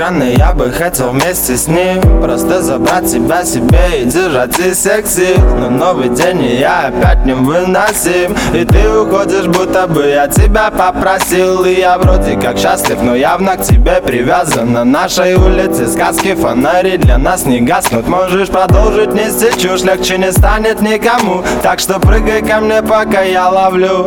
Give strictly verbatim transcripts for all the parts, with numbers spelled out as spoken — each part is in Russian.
странный, я бы хотел вместе с ним просто забрать тебя себе и держать из всех сил. Но новый день, и я опять невыносим, и ты уходишь, будто бы я тебя попросил. И я вроде как счастлив, но явно к тебе привязан. На нашей улице сказки, фонари для нас не гаснут. Можешь продолжить нести чушь, легче не станет никому. Так что прыгай ко мне, пока я ловлю.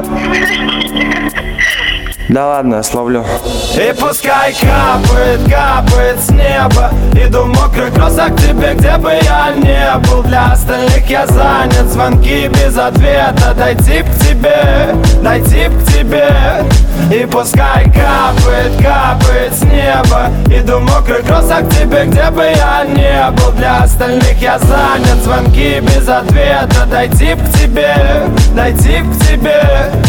Да ладно, я словлю. И пускай капает, капает с неба. Иду в мокрых кроссах к тебе, где бы я не был. Для остальных я занят, звонки без ответа. Дойти к тебе, дойти к тебе. И пускай капает, капает с неба. Иду в мокрых кроссах к тебе, где бы я не был. Для остальных я занят, звонки без ответа. Дойти к тебе, дойти к тебе.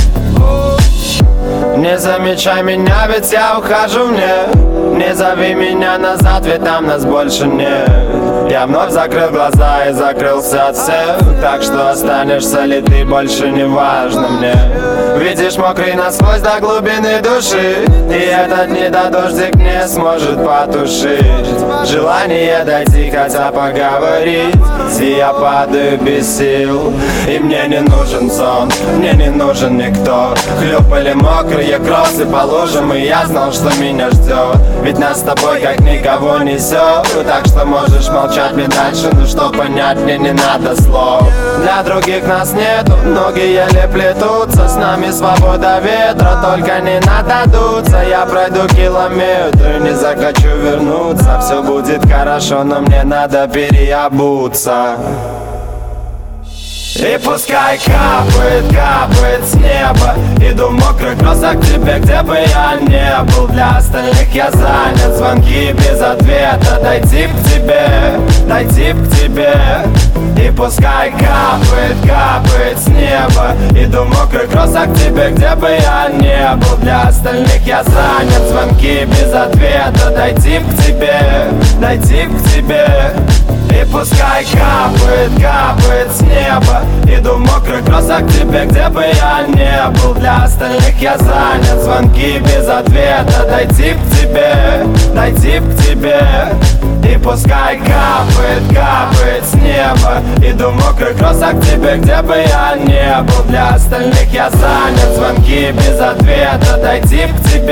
Не замечай меня, ведь я ухожу мне. Не зови меня назад, ведь там нас больше нет. Я вновь закрыл глаза и закрылся от всех. Так что останешься ли ты, больше не важно мне. Видишь, мокрый насквозь до глубины души, и этот недодождик не сможет потушить желание дойти, хотя поговорить. И я падаю без сил, и мне не нужен сон, мне не нужен никто. Хлюпали мокрые кроссы по лужам, и я знал, что меня ждет. Ведь нас с тобой как никого несет. Так что можешь молчать мне дальше, но что понять мне не надо слов. Для других нас нету, ноги еле плетутся. С нами свобода ветра, только не надо дуться. Я пройду километры, не захочу вернуться. Все будет хорошо, но мне надо переобуться. И пускай капает, капает с неба. Иду в мокрых кроссах к тебе, где бы я не был. Для остальных я занят, звонки без ответа. Дойти к тебе, дойти к тебе. И пускай капает, капает с неба. Иду в мокрых кроссах к тебе, где бы я не был. Для остальных я занят, звонки без ответа. Дойти к тебе, дойти к тебе. И пускай капает, капает с неба. Иду в мокрых кроссах к тебе, где бы я не был. Для остальных я занят, звонки без ответа. Дойти к тебе, дойти к тебе. И пускай капает, капает с неба. Иду в мокрых кроссах к тебе, где бы я не был. Для остальных я занят, звонки без ответа. Дойти к тебе.